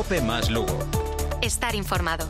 COPE más Lugo. Estar informado.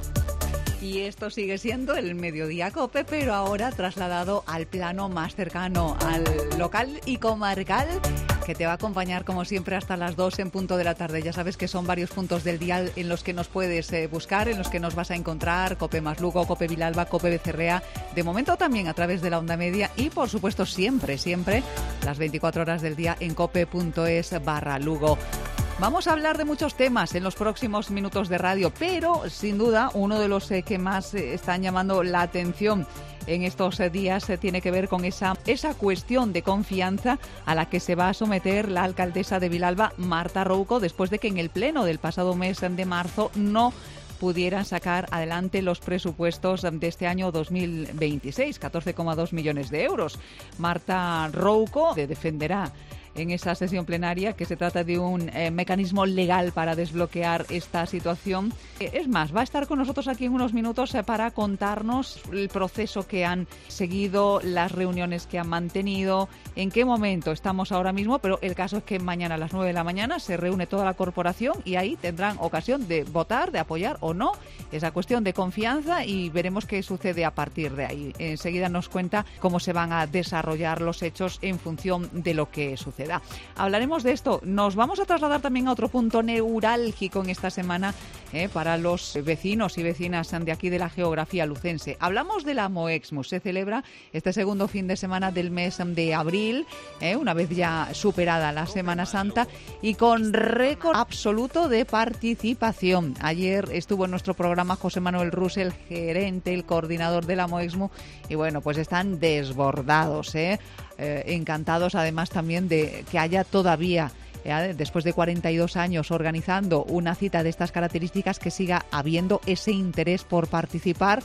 Y esto sigue siendo el Mediodía COPE, pero ahora trasladado al plano más cercano, al local y comarcal, que te va a acompañar como siempre hasta las 2 en punto de la tarde. Ya sabes que son varios puntos del día en los que nos puedes buscar, en los que nos vas a encontrar: COPE más Lugo, COPE Vilalba, COPE Becerrea, de momento también a través de la onda media y por supuesto siempre las 24 horas del día en cope.es/Lugo. Vamos a hablar de muchos temas en los próximos minutos de radio, pero sin duda uno de los que más están llamando la atención en estos días tiene que ver con esa cuestión de confianza a la que se va a someter la alcaldesa de Vilalba, Marta Rouco, después de que en el pleno del pasado mes de marzo no pudieran sacar adelante los presupuestos de este año 2026, 14,2 millones de euros. Marta Rouco defenderá en esa sesión plenaria que se trata de un mecanismo legal para desbloquear esta situación. Es más, va a estar con nosotros aquí en unos minutos para contarnos el proceso que han seguido, las reuniones que han mantenido, en qué momento estamos ahora mismo, pero el caso es que mañana a las 9 de la mañana se reúne toda la corporación y ahí tendrán ocasión de votar, de apoyar o no esa cuestión de confianza y veremos qué sucede a partir de ahí. Enseguida nos cuenta cómo se van a desarrollar los hechos en función de lo que sucede. Hablaremos de esto. Nos vamos a trasladar también a otro punto neurálgico en esta semana para los vecinos y vecinas de aquí de la geografía lucense. Hablamos de la Moexmus. Se celebra este segundo fin de semana del mes de abril, una vez ya superada la Semana Santa y con récord absoluto de participación. Ayer estuvo en nuestro programa José Manuel Rus, el gerente, el coordinador de la Moexmus, y bueno, pues están desbordados, encantados además también de que haya todavía, después de 42 años organizando una cita de estas características, que siga habiendo ese interés por participar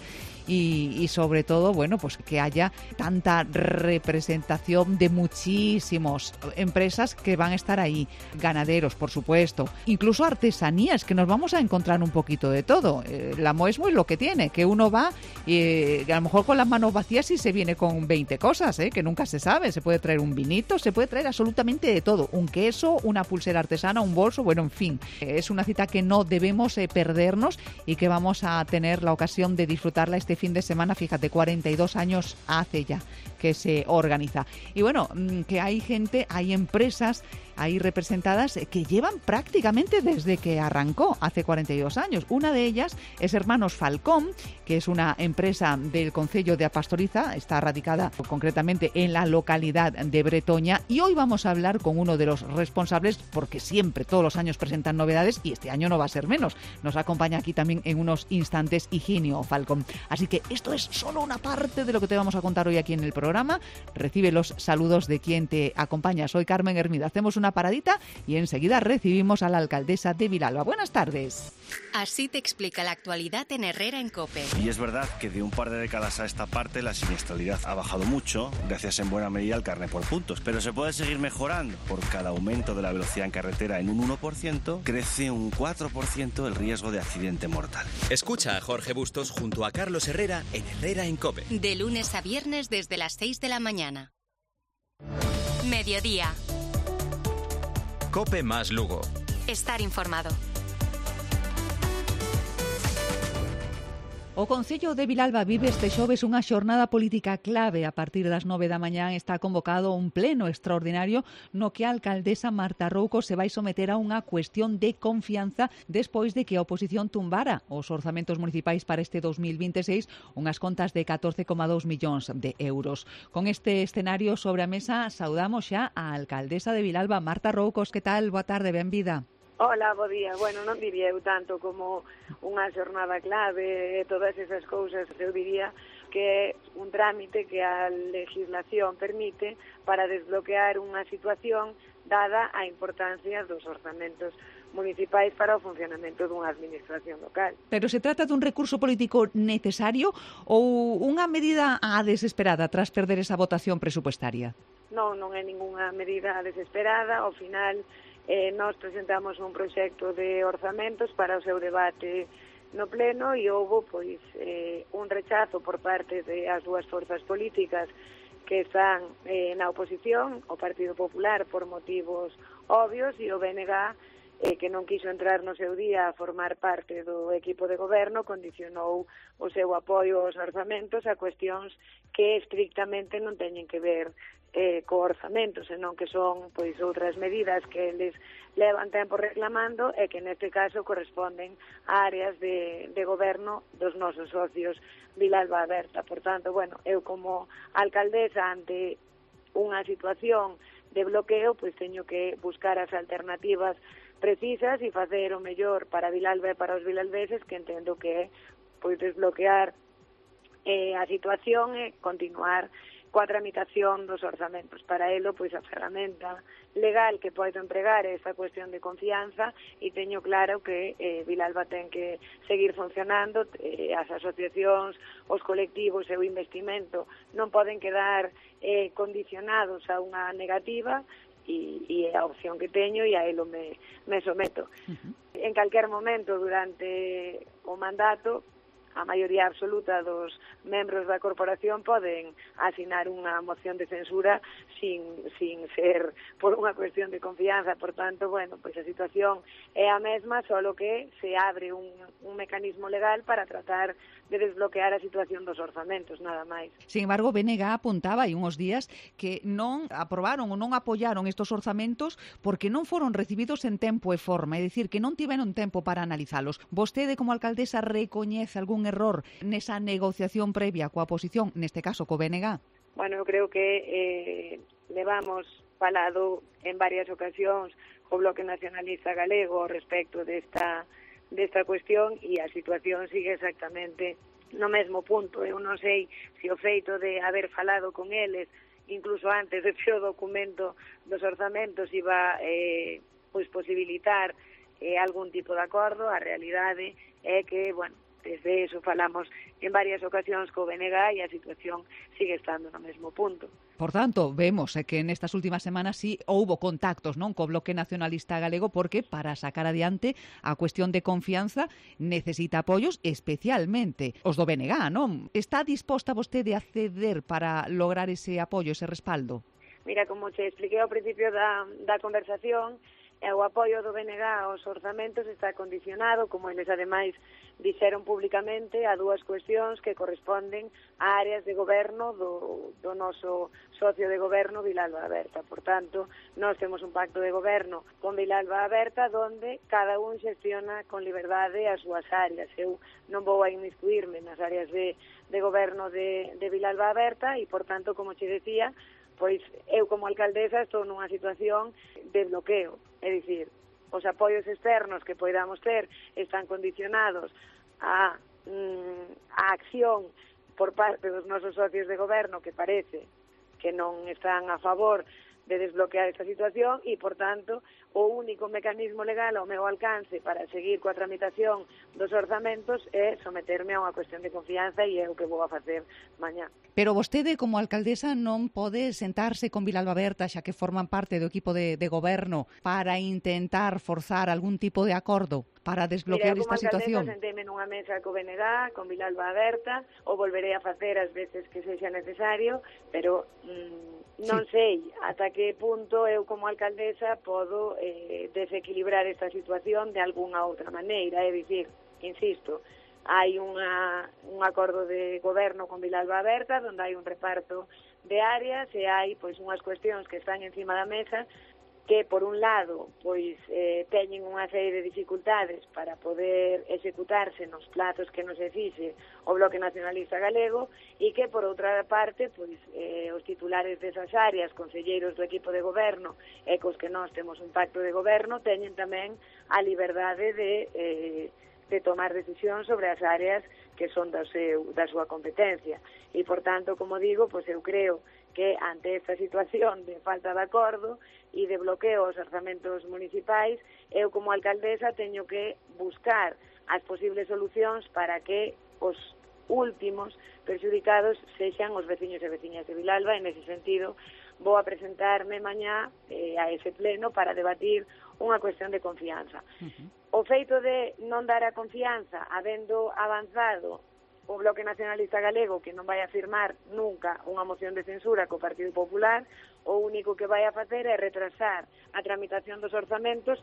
y sobre todo, bueno, pues que haya tanta representación de muchísimas empresas que van a estar ahí, ganaderos, por supuesto, incluso artesanías, que nos vamos a encontrar un poquito de todo. La Moexmus es lo que tiene, que uno va y a lo mejor con las manos vacías y se viene con 20 cosas, que nunca se sabe. Se puede traer un vinito, se puede traer absolutamente de todo, un queso, una pulsera artesana, un bolso, bueno, en fin. Es una cita que no debemos perdernos y que vamos a tener la ocasión de disfrutarla este fin de semana. Fíjate, 42 años hace ya que se organiza. Y bueno, que hay gente, hay empresas ahí representadas que llevan prácticamente desde que arrancó hace 42 años. Una de ellas es Hermanos Falcón, que es una empresa del concello de A Pastoriza, está radicada concretamente en la localidad de Bretoña, y hoy vamos a hablar con uno de los responsables, porque siempre, todos los años presentan novedades y este año no va a ser menos. Nos acompaña aquí también en unos instantes Higinio Falcón. Así que esto es solo una parte de lo que te vamos a contar hoy aquí en el programa. Recibe los saludos de quien te acompaña. Soy Carmen Hermida. Hacemos una paradita y enseguida recibimos a la alcaldesa de Vilalba. Buenas tardes. Así te explica la actualidad en Herrera en COPE. Y es verdad que de un par de décadas a esta parte la siniestralidad ha bajado mucho, gracias en buena medida al carné por puntos. Pero se puede seguir mejorando. Por cada aumento de la velocidad en carretera en un 1%, crece un 4% el riesgo de accidente mortal. Escucha a Jorge Bustos junto a Carlos Herrera en Herrera en COPE. De lunes a viernes desde las 6 de la mañana. Mediodía. COPE más Lugo. Estar informado. O Concello de Vilalba vive este xoves unha xornada política clave. A partir das 9 da mañá está convocado un pleno extraordinario no que a alcaldesa Marta Rouco se vai someter a unha cuestión de confianza despois de que a oposición tumbara os orzamentos municipais para este 2026, unhas contas de 14,2 millóns de euros. Con este escenario sobre a mesa, saudamos xa a alcaldesa de Vilalba, Marta Roucos. Que tal? Boa tarde, benvida. Hola, bo día. Bueno, non diría eu tanto como unha xornada clave e todas esas cousas. Eu diría que é un trámite que a legislación permite para desbloquear unha situación dada a importancia dos orzamentos municipais para o funcionamento dunha administración local. Pero se trata dun recurso político necesario ou unha medida a desesperada tras perder esa votación presupuestaria? Non é ningunha medida desesperada. Ao final, nós presentamos un proxecto de orzamentos para o seu debate no pleno e houve un rechazo por parte das dúas forzas políticas que están na oposición, o Partido Popular por motivos obvios e o BNG que non quiso entrar no seu día a formar parte do equipo de goberno, condicionou o seu apoio aos orzamentos a cuestións que estrictamente non teñen que ver co orzamento, senón que son pois outras medidas que eles levan tempo reclamando e que neste caso corresponden a áreas de goberno dos nosos socios Vilalba Aberta. Por tanto, bueno, eu como alcaldesa ante unha situación de bloqueo, pois teño que buscar as alternativas precisas e facer o mellor para Vilalba e para os vilalbeses, que entendo que é pois desbloquear a situación e continuar coa tramitación dos orzamentos. Para elo, pois a ferramenta legal que podo empregar é esta cuestión de confianza e teño claro que Vilalba ten que seguir funcionando, as asociacións, os colectivos e o investimento non poden quedar condicionados a unha negativa e a opción que teño e a elo me someto. En calquer momento durante o mandato, a maioría absoluta dos membros da corporación poden asinar unha moción de censura sin ser por unha cuestión de confianza. Por tanto, bueno, pois a situación é a mesma, solo que se abre un mecanismo legal para tratar de desbloquear a situación dos orzamentos, nada máis. Sin embargo, BNG apuntaba hai uns días que non aprobaron ou non apoyaron estos orzamentos porque non foron recibidos en tempo e forma, é dicir, que non tiveron tempo para analizalos. Vostede, como alcaldesa, recoñece algún error nesa negociación previa coa oposición, neste caso co BNG? Bueno, eu creo que levamos falado en varias ocasións co Bloque Nacionalista Galego respecto desta cuestión e a situación sigue exactamente no mesmo punto. Eu non sei se o feito de haber falado con eles incluso antes de que o documento dos orzamentos iba pois posibilitar algún tipo de acordo. A realidade é que, bueno, desde eso falamos en varias ocasións co BNG e a situación sigue estando no mesmo punto. Por tanto, vemos que nestas últimas semanas sí houbo contactos, non, co Bloque Nacionalista Galego, porque para sacar adiante a cuestión de confianza necesita apoios, especialmente os do BNG, non? Está disposta vostede a ceder para lograr ese apoio, ese respaldo? Mira, como che expliquei ao principio da conversación, o apoio do BNG aos orzamentos está condicionado, como eles ademais dixeron públicamente, a dúas cuestións que corresponden a áreas de goberno do noso socio de goberno Vilalba Aberta. Por tanto, nós temos un pacto de goberno con Vilalba Aberta donde cada un xestiona con liberdade as súas áreas. Eu non vou a inmiscuirme nas áreas de goberno de Vilalba Aberta e, por tanto, como che decía, pois eu como alcaldesa estou nunha situación de bloqueo, é dicir, os apoios externos que poidamos ter están condicionados a acción por parte dos nosos socios de goberno que parece que non están a favor de desbloquear esta situación e, por tanto, o único mecanismo legal ao meu alcance para seguir coa tramitación dos orzamentos é someterme a unha cuestión de confianza e é o que vou a facer mañá. Pero vostede, como alcaldesa, non pode sentarse con Vilalba Aberta, xa que forman parte do equipo de goberno, para intentar forzar algún tipo de acordo para desbloquear esta situación? Mira, como alcaldesa senteme nunha mesa co BNG, con Vilalba Aberta, o volverei a facer as veces que sexa necesario, pero non sei ata que punto eu como alcaldesa podo desequilibrar esta situación de algunha outra maneira, é dicir, insisto, hai un acordo de goberno con Vilalba Aberta onde hai un reparto de áreas e hai pois unhas cuestións que están encima da mesa que, por un lado, pois teñen unha serie de dificultades para poder executarse nos plazos que nos exixe o Bloque Nacionalista Galego e que, por outra parte, pois os titulares desas áreas, conselleiros do equipo de goberno e cos que nós temos un pacto de goberno, teñen tamén a liberdade de tomar decisións sobre as áreas que son da súa competencia. E, por tanto, como digo, pois eu creo que ante esta situación de falta de acordo e de bloqueo aos orzamentos municipais, eu como alcaldesa teño que buscar as posibles solucións para que os últimos perxudicados sexan os veciños e veciñas de Vilalba. En ese sentido, vou a presentarme mañá a ese pleno para debatir unha cuestión de confianza. O feito de non dar a confianza, habendo avanzado o Bloque Nacionalista Galego, que non vai a firmar nunca unha moción de censura co Partido Popular, o único que vai a facer é retrasar a tramitación dos orzamentos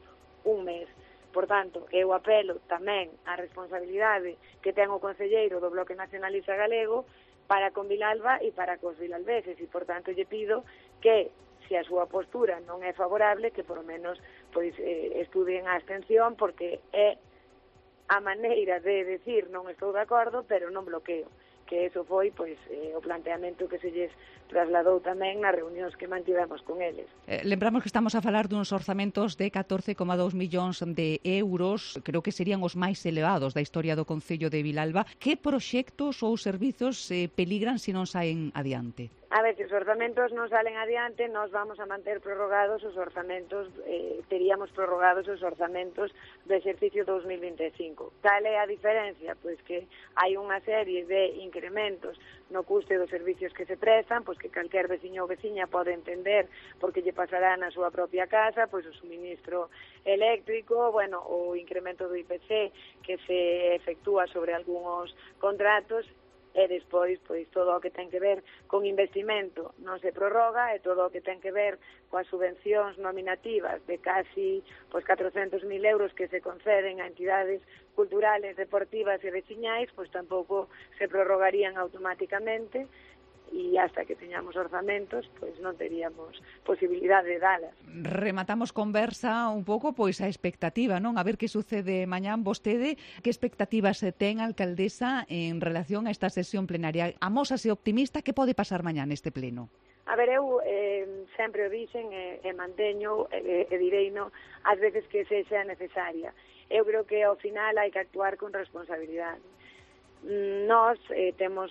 un mes. Por tanto, eu apelo tamén á responsabilidade que ten o concelleiro do Bloque Nacionalista Galego para con Vilalba e para cos vilalveses, e por tanto lle pido que, se a súa postura non é favorable, que por lo menos pois estudien a abstención, porque é a maneira de decir non estou de acordo, pero non bloqueo, que eso foi pois o planteamento que se lles trasladou tamén nas reunións que mantivemos con eles. Lembramos que estamos a falar duns orzamentos de 14,2 millóns de euros, creo que serían os máis elevados da historia do Concello de Vilalba. Que proxectos ou servizos peligran se non saen adiante? A ver, se os orzamentos non salen adiante, nós vamos a manter prorrogados os orzamentos, teríamos prorrogados os orzamentos do exercicio 2025. Tal é a diferencia? Pois que hai unha serie de incrementos no custe dos servicios que se prestan, pois que calquer veciño ou veciña pode entender porque lle pasará na súa propia casa, pois o suministro eléctrico, bueno, o incremento do IPC que se efectúa sobre algúns contratos, e despois, pois, todo o que ten que ver con investimento non se prorroga, e todo o que ten que ver coas subvencións nominativas de casi pois 400.000 euros que se conceden a entidades culturales, deportivas e veciñais, pois tampouco se prorrogarían automáticamente, e hasta que teñamos orzamentos, pois non teríamos posibilidade de dalas. Rematamos conversa un pouco pois a expectativa, non? A ver que sucede mañán. Vostede, que expectativas ten, alcaldesa, en relación a esta sesión plenaria? Amósase optimista, que pode pasar mañán neste pleno? A ver, eu sempre o dixen e manteño e direino ás veces que sexa necesaria. Eu creo que ao final hai que actuar con responsabilidade. Nós temos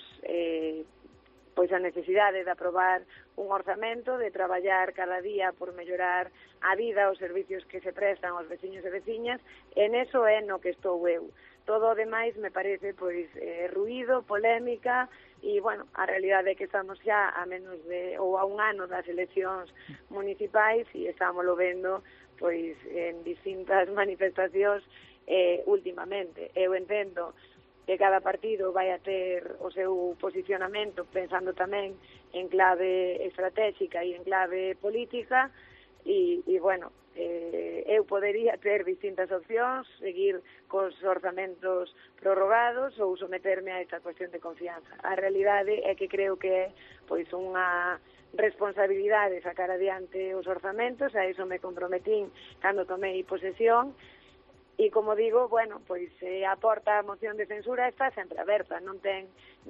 pois a necesidade de aprobar un orzamento, de traballar cada día por mellorar a vida, os servicios que se prestan aos veciños e veciñas, e neso é no que estou eu. Todo o demais me parece pois ruído, polémica, e bueno, a realidade é que estamos xa a menos de ou a un ano das eleccións municipais e estamos lo vendo pois en distintas manifestacións últimamente. Eu entendo que cada partido vai a ter o seu posicionamento pensando tamén en clave estratégica e en clave política e bueno, eu podería ter distintas opcións, seguir cos orzamentos prorrogados ou someterme a esta cuestión de confianza. A realidade é que creo que é pois unha responsabilidade sacar adiante os orzamentos, a iso me comprometín cando tomei posesión. E, como digo, bueno, pois a porta a moción de censura está sempre aberta, non é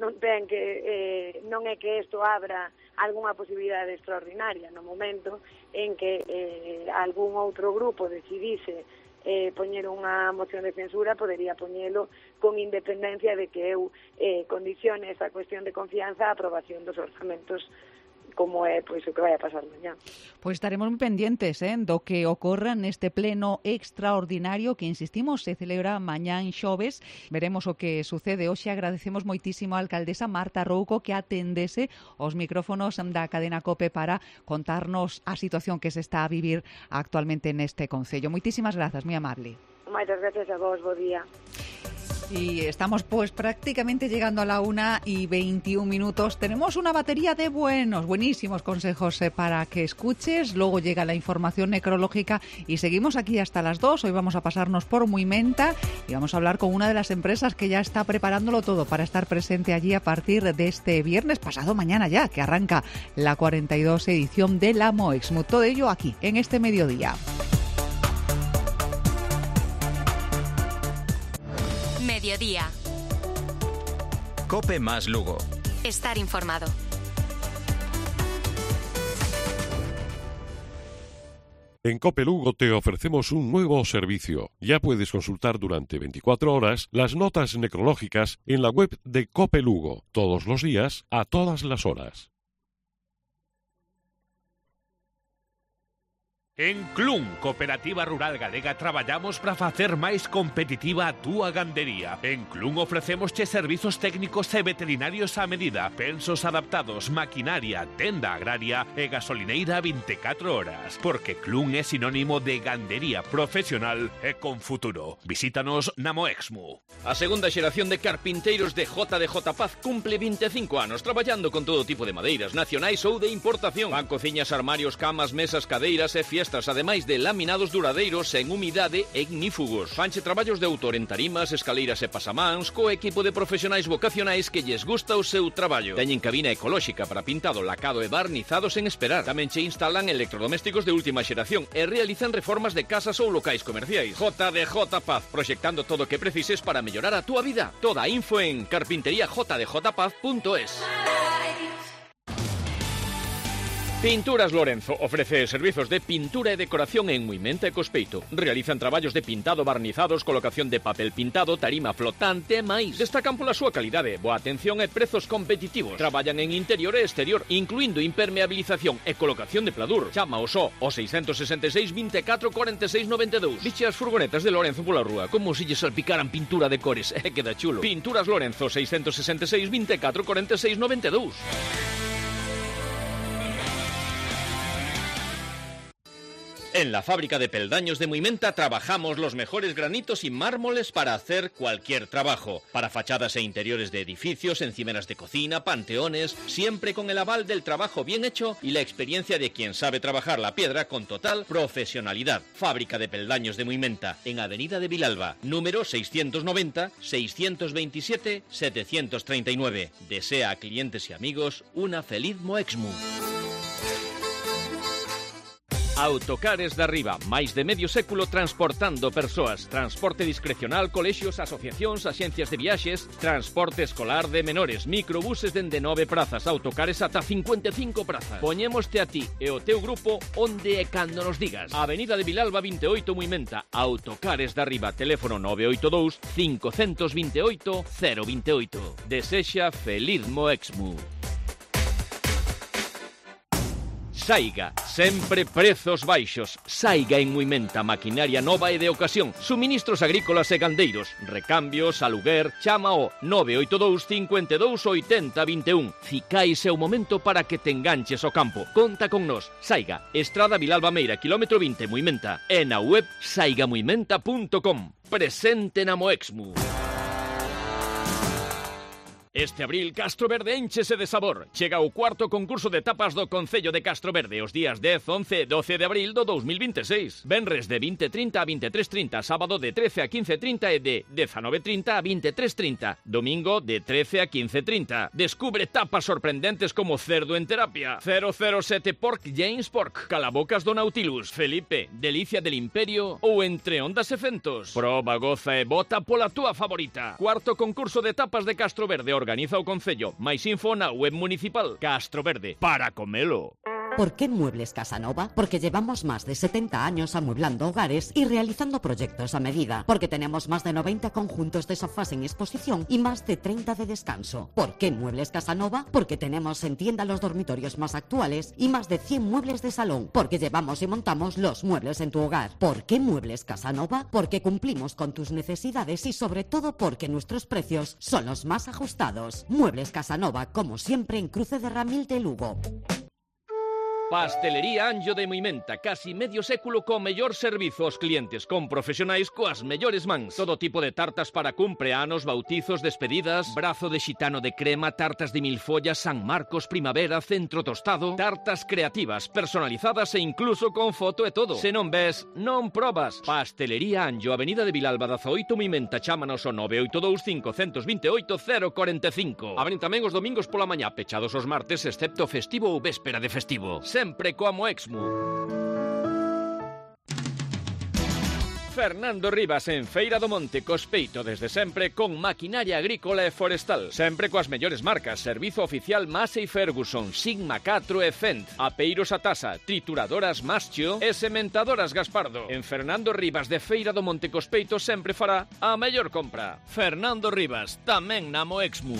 que isto abra algunha posibilidade extraordinaria no momento en que algún outro grupo decidise poñer unha moción de censura, podería poñelo con independencia de que eu condicione esa cuestión de confianza a aprobación dos orzamentos como é pois o que vai a pasar mañá. Pois estaremos moi pendientes do que ocorra neste pleno extraordinario que, insistimos, se celebra mañán xoves. Veremos o que sucede. Hoxe agradecemos moitísimo á alcaldesa Marta Rouco que atendese os micrófonos da cadena COPE para contarnos a situación que se está a vivir actualmente neste concello. Moitísimas grazas, moi amable. Moitas gracias a vos, bo día. Y estamos pues prácticamente llegando a la 1:21. Tenemos una batería de buenísimos consejos para que escuches. Luego llega la información necrológica y seguimos aquí hasta las 2. Hoy vamos a pasarnos por Muimenta y vamos a hablar con una de las empresas que ya está preparándolo todo para estar presente allí a partir de este viernes, pasado mañana ya, que arranca la 42 edición de la Moexmo. Todo ello aquí, en este mediodía. Mediodía. COPE más Lugo. Estar informado. En COPE Lugo te ofrecemos un nuevo servicio. Ya puedes consultar durante 24 horas las notas necrológicas en la web de COPE Lugo, todos los días, a todas las horas. En Clun, Cooperativa Rural Galega, traballamos para facer máis competitiva a túa gandería. En Clun ofrecemos servizos técnicos e veterinarios a medida, pensos adaptados, maquinaria, tenda agraria e gasolineira 24 horas. Porque Clun é sinónimo de gandería profesional e con futuro. Visítanos na Moexmo. A segunda xeración de carpinteiros de JDJ Paz cumple 25 anos traballando con todo tipo de madeiras nacionais ou de importación. Van cociñas, armarios, camas, mesas, cadeiras e fiestas fiestas, ademais de laminados duradeiros en umidade e ignífugos. Fanche traballos de autor en tarimas, escaleiras e pasamáns co equipo de profesionais vocacionais que lles gusta o seu traballo. Teñen cabina ecolóxica para pintado, lacado e barnizados sen esperar. Tamén che instalan electrodomésticos de última xeración e realizan reformas de casas ou locais comerciais. JDJ Paz, proxectando todo o que precises para mellorar a túa vida. Toda a info en carpinteriajdjpaz.es. Pinturas Lorenzo ofrece servizos de pintura e decoración en Muimenta e Cospeito. Realizan traballos de pintado, barnizados, colocación de papel pintado, tarima flotante e máis. Destacan pola súa calidade, boa atención e prezos competitivos. Traballan en interior e exterior, incluindo impermeabilización e colocación de pladur. Chama o só o 666 24 46 92. Dixe as furgonetas de Lorenzo pola rúa, como se lle salpicaran pintura de cores. Queda chulo. Pinturas Lorenzo, 666 24 46 92. En la fábrica de peldaños de Muimenta trabajamos los mejores granitos y mármoles para hacer cualquier trabajo. Para fachadas e interiores de edificios, encimeras de cocina, panteones, siempre con el aval del trabajo bien hecho y la experiencia de quien sabe trabajar la piedra con total profesionalidad. Fábrica de peldaños de Muimenta, en Avenida de Vilalba, número 690-627-739. Desea a clientes y amigos una feliz Moexmu. Autocares da Riba, máis de medio século transportando persoas. Transporte discrecional, colexios, asociacións, axencias de viaxes, transporte escolar de menores, microbuses dende 9 prazas, autocares ata 55 prazas. Poñémoste a ti e o teu grupo onde e cando nos digas. Avenida de Vilalba 28 Muimenta, Autocares da Riba, teléfono 982 528 028. Desexa feliz Moexmu. Saiga, sempre prezos baixos. Saiga en Muimenta, maquinaria nova e de ocasión. Suministros agrícolas e gandeiros. Recambios, aluguer, chama o 982 52 80 21. Cicais é o momento para que te enganches ao campo. Conta con nós. Saiga, Estrada Vilalba Meira, kilómetro 20, Muimenta. E na web saigamuimenta.com. Presente na Moexmu. Este abril Castro Verde énchese de sabor. Chega o cuarto concurso de tapas do Concello de Castro Verde os días 10, 11 e 12 de abril do 2026. Venres de 20:30 a 23:30, sábado de 13 a 15:30 e de 19:30 a 23:30. Domingo de 13 a 15:30. Descubre tapas sorprendentes como Cerdo en Terapia, 007 Pork James Pork, Calabocas do Nautilus, Felipe, Delicia del Imperio ou Entre Ondas e Fentos. Proba, goza e vota pola túa favorita. Cuarto concurso de tapas de Castro Verde organiza o Concello. Máis info na web municipal. Castro Verde, para comelo. ¿Por qué Muebles Casanova? Porque llevamos más de 70 años amueblando hogares y realizando proyectos a medida. Porque tenemos más de 90 conjuntos de sofás en exposición y más de 30 de descanso. ¿Por qué Muebles Casanova? Porque tenemos en tienda los dormitorios más actuales y más de 100 muebles de salón. Porque llevamos y montamos los muebles en tu hogar. ¿Por qué Muebles Casanova? Porque cumplimos con tus necesidades y sobre todo porque nuestros precios son los más ajustados. Muebles Casanova, como siempre, en Cruce de Ramil de Lugo. Pastelería Anjo de Muimenta, casi medio século co mellor servizo aos clientes, con profesionais coas mellores mans. Todo tipo de tartas para cumpleanos, bautizos, despedidas, brazo de xitano de crema, tartas de milfollas, San Marcos, primavera, centro tostado, tartas creativas, personalizadas e incluso con foto e todo. Se non ves, non probas. Pastelería Anjo, Avenida de Vilalba 18 Muimenta, chámanos o 982 528 045. Abren tamén os domingos pola mañá, pechados os martes, excepto festivo ou véspera de festivo. Sempre coa Moexmu. Fernando Rivas en Feira do Monte, Cospeito, desde sempre con maquinaria agrícola e forestal. Sempre coas mellores marcas, servizo oficial Massey Ferguson, Sigma 4 e Fendt, apeiros a tasa, trituradoras Maschio e sementadoras Gaspardo. En Fernando Rivas de Feira do Monte, Cospeito sempre fará a mellor compra. Fernando Rivas, tamén na Moexmu.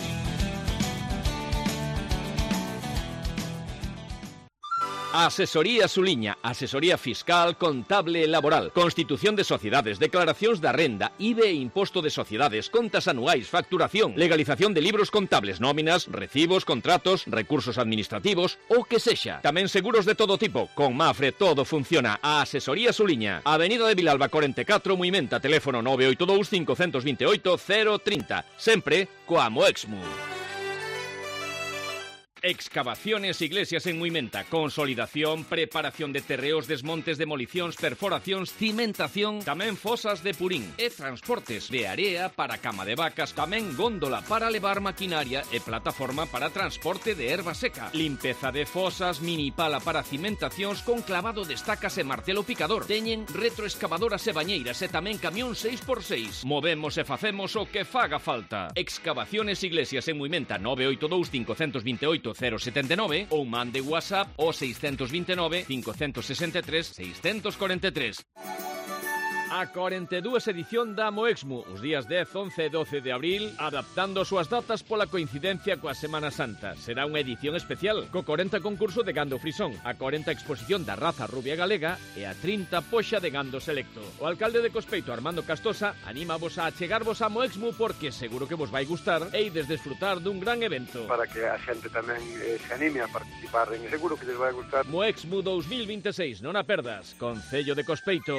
Asesoría Suliña, asesoría fiscal, contable e laboral, constitución de sociedades, declaracións da renda, IBE e imposto de sociedades, contas anuais, facturación, legalización de libros contables, nóminas, recibos, contratos, recursos administrativos, o que sexa. Tamén seguros de todo tipo. Con Mafre todo funciona. A Asesoría Suliña, Avenida de Vilalba 44 Muimenta, teléfono 982 528 030. Sempre coa Moexmu. Excavaciones Iglesias en Muimenta. Consolidación, preparación de terreos, desmontes, demolicións, perforacións, cimentación, tamén fosas de purín e transportes de area para cama de vacas, tamén góndola para levar maquinaria e plataforma para transporte de erva seca. Limpeza de fosas, mini pala para cimentacións con clavado de estacas e martelo picador. Teñen retroexcavadoras e bañeiras e tamén camión 6x6. Movemos e facemos o que faga falta. Excavaciones Iglesias en Muimenta 982 528 079 ou mande WhatsApp o 629 563 643. A 42 edición da Moexmu, os días 10, 11 e 12 de abril, adaptando as súas datas pola coincidencia coa Semana Santa. Será unha edición especial, co 40 concurso de gando frisón, a 40 exposición da raza rubia galega e a 30 poxa de gando selecto. O alcalde de Cospeito, Armando Castosa, anímavos a achegarvos a Moexmu porque seguro que vos vai gustar e ides desfrutar dun gran evento. Para que a xente tamén se anime a participar, seguro que les vai gustar. Moexmu 2026, non a perdas, Concello de Cospeito.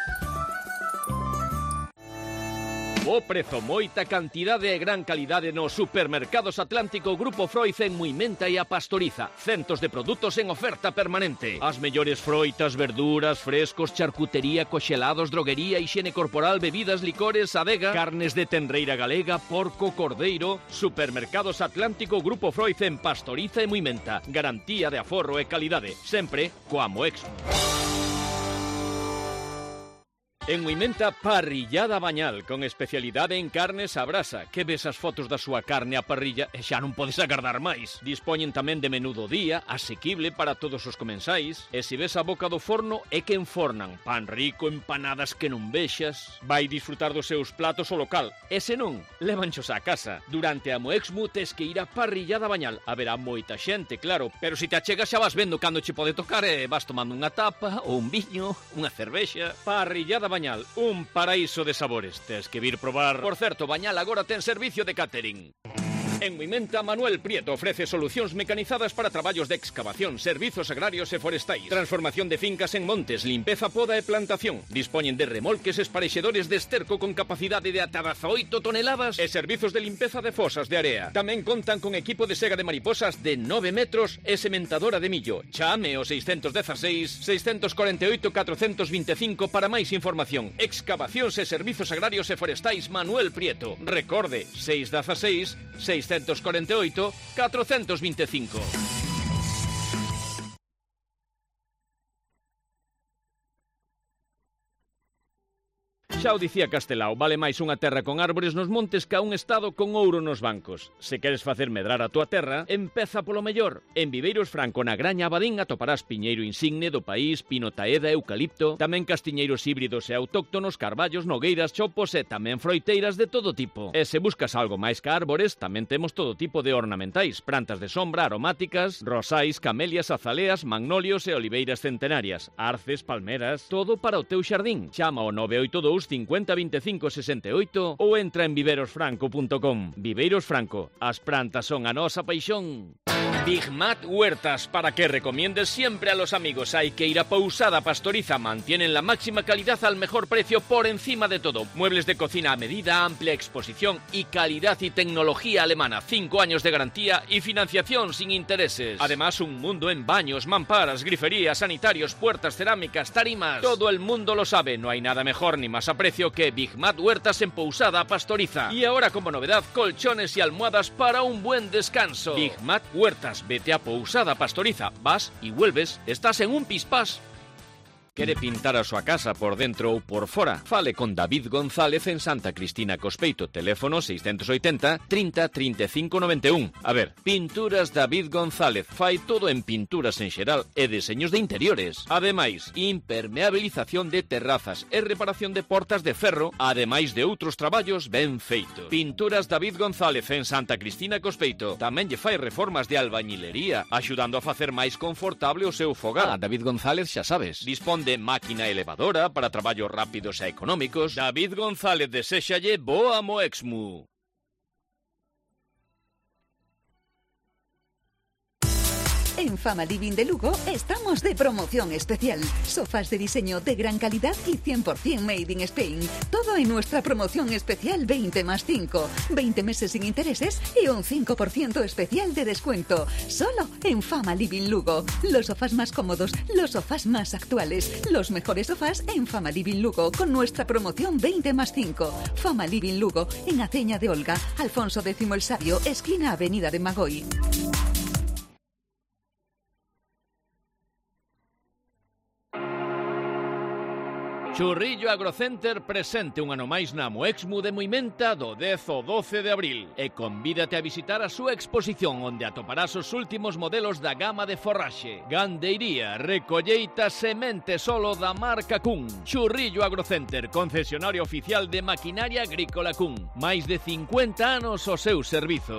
Bo prezo, moita cantidade e gran calidade nos supermercados Atlántico Grupo Froiz en Muimenta e a Pastoriza. Centos de produtos en oferta permanente. As mellores froitas, verduras, frescos, charcutería, coxelados, droguería, hixiene corporal, bebidas, licores, adega, carnes de tenreira galega, porco, cordeiro. Supermercados Atlántico Grupo Froiz en Pastoriza e Muimenta. Garantía de aforro e calidade. Sempre coa Moexmu. En Muimenta, parrillada Bañal, con especialidade en carnes a brasa. Que ves as fotos da súa carne a parrilla e xa non podes agardar máis. Dispoñen tamén de menú do día, asequible para todos os comensais. E se ves a boca do forno, é que enfornan. Pan rico, empanadas que non vexas. Vai disfrutar dos seus platos o local. E se non, levanchos á casa. Durante a Moexmu tes que ir a parrillada Bañal. Haberá moita xente, claro, pero se te achegas xa vas vendo cando che pode tocar e vas tomando unha tapa, ou un viño, unha cervexa. Parrillada Bañal, un paraíso de sabores. Tes que vir probar. Por certo, Bañal agora ten servicio de catering. En Muimenta, Manuel Prieto ofrece solucións mecanizadas para traballos de excavación, servizos agrarios e forestais, transformación de fincas en montes, limpeza, poda e plantación. Dispoñen de remolques esparexedores de esterco con capacidade de ata 18 toneladas e servizos de limpeza de fosas de area. Tamén contan con equipo de sega de mariposas de 9 metros e sementadora de millo. Chame o 616 648 425 para máis información. Excavacións e servizos agrarios e forestais Manuel Prieto. Recorde, 616 648 425. Xa o dicía Castelao, vale máis unha terra con árbores nos montes que a un estado con ouro nos bancos. Se queres facer medrar a tua terra, empeza polo mellor. En Viveiros Franco, na Graña Abadín, atoparás piñeiro insigne do país, pino taeda, eucalipto, tamén castiñeiros híbridos e autóctonos, carballos, nogueiras, chopos e tamén froiteiras de todo tipo. E se buscas algo máis que árbores, tamén temos todo tipo de ornamentais, plantas de sombra, aromáticas, rosais, camelias, azaleas, magnolios e oliveiras centenarias, arces, palmeras, todo para o teu xardín. Chama ao 982 50 25 68 ou entra en viveirosfranco.com. Viveiros Franco, as plantas son a nosa paixón. Big Mat Huertas, para que recomiendes siempre a los amigos. Hay que ir a Pousada Pastoriza, mantienen la máxima calidad al mejor precio por encima de todo. Muebles de cocina a medida, amplia exposición y calidad y tecnología alemana. 5 años de garantía y financiación sin intereses. Además, un mundo en baños, mamparas, griferías, sanitarios, puertas, cerámicas, tarimas. Todo el mundo lo sabe, no hay nada mejor ni más a precio que Big Mat Huertas en Pousada Pastoriza. Y ahora como novedad, colchones y almohadas para un buen descanso. Big Mat Huertas. Vete a Pousada Pastoriza, vas y vuelves, estás en un pispás. Quere pintar a súa casa por dentro ou por fora? Fale con David González en Santa Cristina Cospeito, teléfono 680 30 35 91. A ver, Pinturas David González, fai todo en pinturas en xeral e deseños de interiores. Ademais, impermeabilización de terrazas e reparación de portas de ferro, ademais de outros traballos ben feitos. Pinturas David González en Santa Cristina Cospeito. Tamén lle fai reformas de albañilería, axudando a facer máis confortable o seu fogar. David González, xa sabes, dispón de máquina elevadora para traballos rápidos e económicos. David González deséxalle boa En Fama Living de Lugo estamos de promoción especial. Sofás de diseño de gran calidad y 100% made in Spain. Todo en nuestra promoción especial 20+5. 20 meses sin intereses y un 5% especial de descuento. Solo en Fama Living Lugo. Los sofás más cómodos, los sofás más actuales. Los mejores sofás en Fama Living Lugo con nuestra promoción 20+5. Fama Living Lugo en Aceña de Olga, Alfonso X el Sabio, esquina Avenida de Magoy. Churrillo Agrocenter presente un ano máis na Moexmu de Moimenta do 10 ao 12 de abril e convídate a visitar a súa exposición onde atoparás os últimos modelos da gama de forraxe, gandeiría, recolleita, semente solo da marca Kun. Churrillo Agrocenter, concesionario oficial de maquinaria agrícola Kun. Máis de 50 anos ao seu servizo.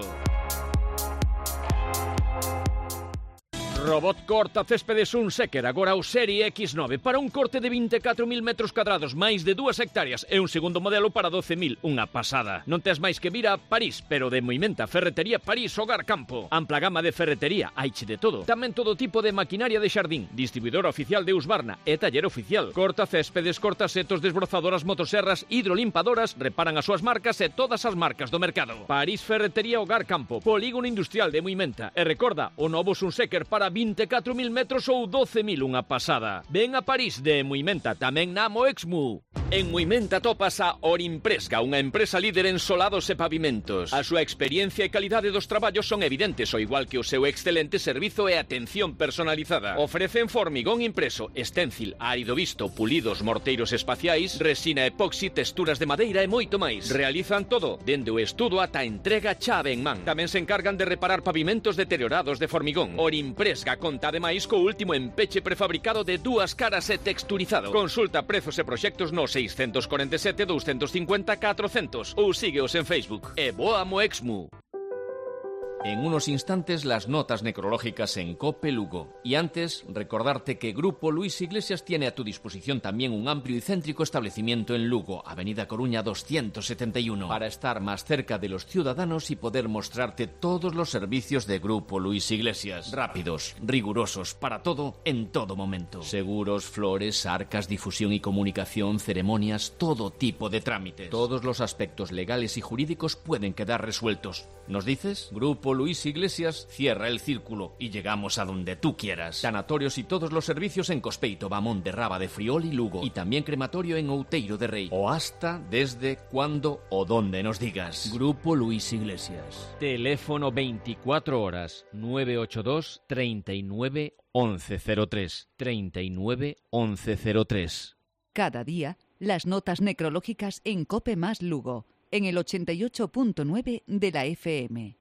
Robot corta céspedes un Secker, agora o Serie X9 para un corte de 24.000 metros cuadrados, máis de 2 hectáreas e un segundo modelo para 12.000, unha pasada. Non tes máis que vir a París, pero de Moimenta, Ferretería París, Hogar Campo. Ampla gama de ferretería, haiche de todo. Tamén todo tipo de maquinaria de xardín, distribuidor oficial de Husqvarna e taller oficial. Corta céspedes, cortasetos, desbrozadoras, motoserras, hidrolimpadoras, reparan as súas marcas e todas as marcas do mercado. París Ferretería Hogar Campo, Polígono Industrial de Moimenta. E recorda, o novo Sunsecker para 24.000 metros ou 12.000, unha pasada. Ven a París de Moimenta, tamén na Moexmu. En Moimenta topas a Orimpresca, unha empresa líder en solados e pavimentos. A súa experiencia e calidade dos traballos son evidentes, ao igual que o seu excelente servizo e atención personalizada. Ofrecen formigón impreso, esténcil, árido visto, pulidos, morteiros espaciais, resina epoxi, texturas de madeira e moito máis. Realizan todo, dende o estudo ata a entrega chave en man. Tamén se encargan de reparar pavimentos deteriorados de formigón. Orimpresca conta ademais co último empeche prefabricado de 2 caras e texturizado. Consulta prezos e proxectos no 647 250 400 ou sígueos en Facebook. E boa Moexmu. En unos instantes, las notas necrológicas en COPE Lugo. Y antes, recordarte que Grupo Luis Iglesias tiene a tu disposición también un amplio y céntrico establecimiento en Lugo, Avenida Coruña 271, para estar más cerca de los ciudadanos y poder mostrarte todos los servicios de Grupo Luis Iglesias. Rápidos, rigurosos, para todo, en todo momento. Seguros, flores, arcas, difusión y comunicación, ceremonias, todo tipo de trámites. Todos los aspectos legales y jurídicos pueden quedar resueltos. ¿Nos dices? Grupo Luis Iglesias cierra el círculo y llegamos a donde tú quieras. Sanatorios y todos los servicios en Cospeito, Bamón de Raba de Friol y Lugo. Y también crematorio en Outeiro de Rei. O hasta, desde, cuando o donde nos digas. Grupo Luis Iglesias. Teléfono 24 horas 982 39 1103. 39 1103. Cada día, las notas necrológicas en COPE más Lugo, en el 88.9 de la FM.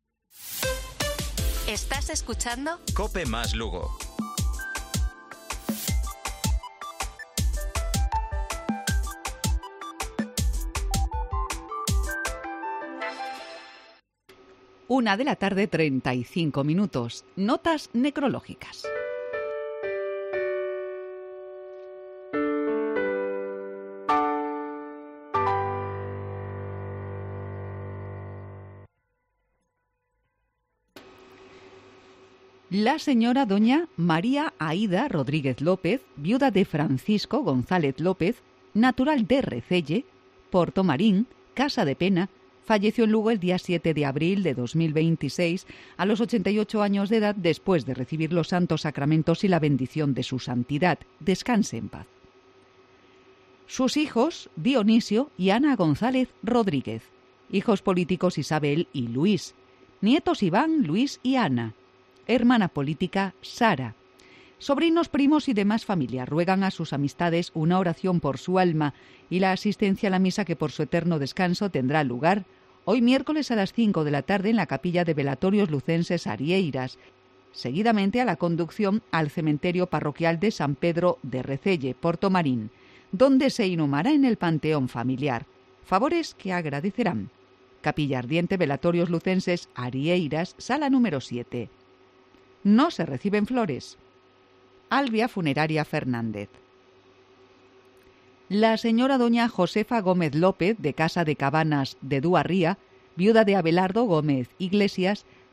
¿Estás escuchando? COPE más Lugo. Una de la tarde, 35 minutos. Notas necrológicas. La señora doña María Aída Rodríguez López, viuda de Francisco González López, natural de Recelle, Portomarín, Casa de Pena, falleció en Lugo el día 7 de abril de 2026 a los 88 años de edad después de recibir los santos sacramentos y la bendición de su santidad. Descanse en paz. Sus hijos, Dionisio y Ana González Rodríguez. Hijos políticos Isabel y Luis. Nietos Iván, Luis y Ana. Hermana política Sara. Sobrinos, primos y demás familia ruegan a sus amistades una oración por su alma y la asistencia a la misa que por su eterno descanso tendrá lugar hoy miércoles a las 5 de la tarde en la capilla de Velatorios Lucenses Arieiras, seguidamente a la conducción al cementerio parroquial de San Pedro de Recelle, Portomarín, donde se inhumará en el panteón familiar. Favores que agradecerán. Capilla Ardiente Velatorios Lucenses Arieiras, sala número 7. No se reciben flores. Albia Funeraria Fernández. La señora doña Josefa Gómez López, de Casa de Cabanas de Duarría, viuda de Abelardo Gómez Iglesias,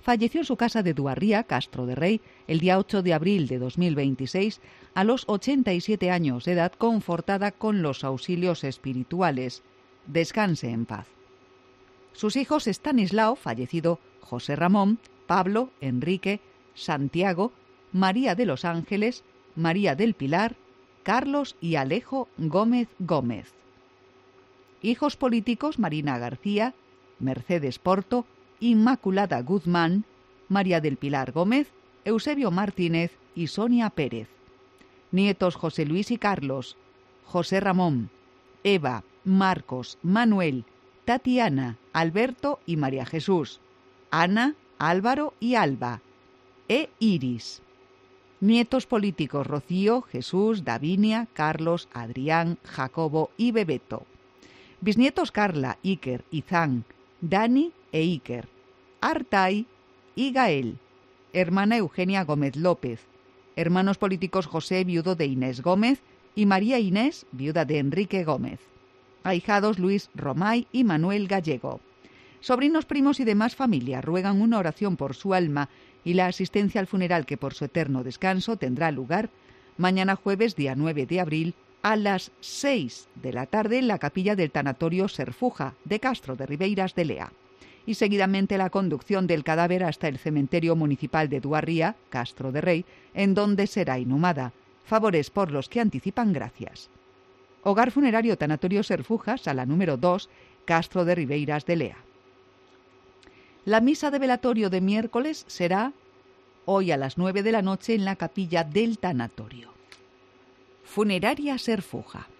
falleció en su casa de Duarría, Castro de Rey, el día 8 de abril de 2026, a los 87 años de edad, confortada con los auxilios espirituales. Descanse en paz. Sus hijos Estanislao, fallecido, José Ramón, Pablo, Enrique, Santiago, María de los Ángeles, María del Pilar, Carlos y Alejo Gómez Gómez. Hijos políticos: Marina García, Mercedes Porto, Inmaculada Guzmán, María del Pilar Gómez, Eusebio Martínez y Sonia Pérez. Nietos: José Luis y Carlos, José Ramón, Eva, Marcos, Manuel, Tatiana, Alberto y María Jesús, Ana, Álvaro y Alba, e Iris. Nietos políticos: Rocío, Jesús, Davinia, Carlos, Adrián, Jacobo y Bebeto. Bisnietos: Carla, Iker, Izán, Dani e Iker, Artay y Gael. Hermana: Eugenia Gómez López. Hermanos políticos: José, viudo de Inés Gómez, y María Inés, viuda de Enrique Gómez. Ahijados: Luis Romay y Manuel Gallego. Sobrinos, primos y demás familia ruegan una oración por su alma y la asistencia al funeral, que por su eterno descanso tendrá lugar mañana jueves, día 9 de abril, a las 6 de la tarde en la capilla del tanatorio Serfuja de Castro de Ribeiras de Lea, y seguidamente la conducción del cadáver hasta el cementerio municipal de Duarría, Castro de Rey, en donde será inhumada. Favores por los que anticipan gracias. Hogar funerario Tanatorio Serfuja, sala número 2, Castro de Ribeiras de Lea. La misa de velatorio de miércoles será hoy a las 9 de la noche en la capilla del tanatorio. Funeraria Serfuja.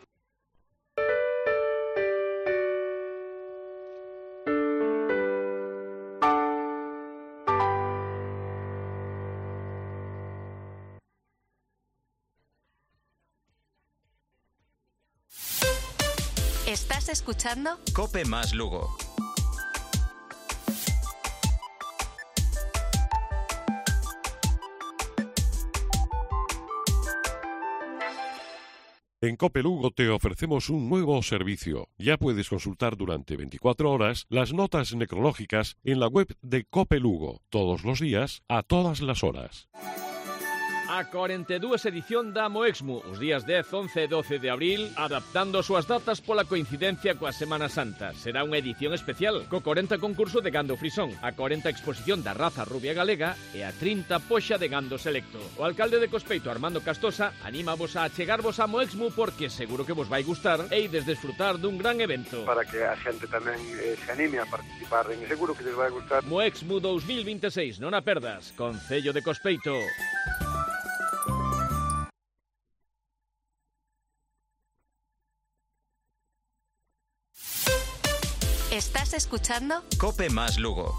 ¿Estás escuchando? Cope más Lugo. En Cope Lugo te ofrecemos un nuevo servicio. Ya puedes consultar durante 24 horas las notas necrológicas en la web de Cope Lugo, todos los días, a todas las horas. A 42 edición da Moexmu, os días 10, 11 e 12 de abril, adaptando as súas datas pola coincidencia coa Semana Santa. Será unha edición especial, co 40 concurso de gando frisón, a 40 exposición da raza rubia galega e a 30 poxa de gando selecto. O alcalde de Cospeito, Armando Castosa, anímavos a achegarvos a Moexmu porque seguro que vos vai gustar e ides desfrutar dun gran evento. Para que a xente tamén se anime a participar, seguro que les vai gustar. Moexmu 2026, non a perdas. Concello de Cospeito. ¿Estás escuchando? Cope más Lugo.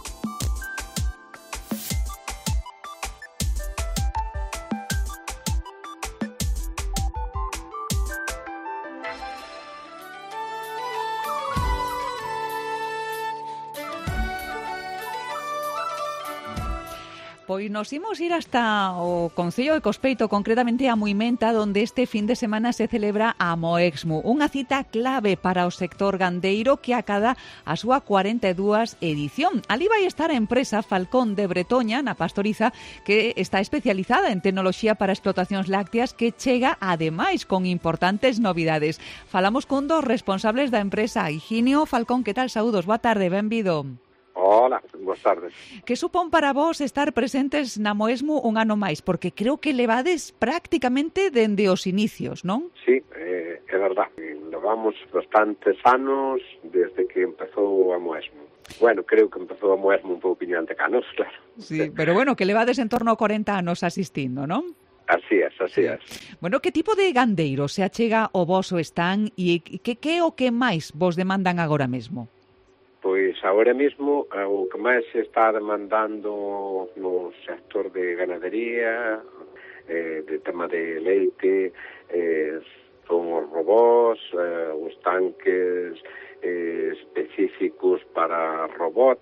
Pois nos imos ir hasta o Concello de Cospeito, concretamente a Muimenta, donde este fin de semana se celebra a Moexmu, unha cita clave para o sector gandeiro que acada a súa 42 edición. Ali vai estar a empresa Falcón de Bretoña, na Pastoriza, que está especializada en tecnoloxía para explotacións lácteas, que chega ademais con importantes novidades. Falamos cun dos responsables da empresa, Higinio Falcón. Que tal? Saúdos, boa tarde, benvido. Hola, boas tardes. Que supón para vos estar presentes na Moexmu un ano máis? Porque creo que levades prácticamente dende os inicios, non? Sí, é verdad. Levamos bastantes anos desde que empezou a Moexmu. Bueno, creo que empezou a Moexmu un pouquinho ante canos, claro. Sí, pero bueno, que levades en torno a 40 anos asistindo, non? Así es, así es. Bueno, que tipo de gandeiro se achega o voso stand e que o que máis vos demandan agora mesmo? Pois agora mesmo o que máis se está demandando no sector de ganadería, de tema de leite, son os robots, os tanques específicos para robot,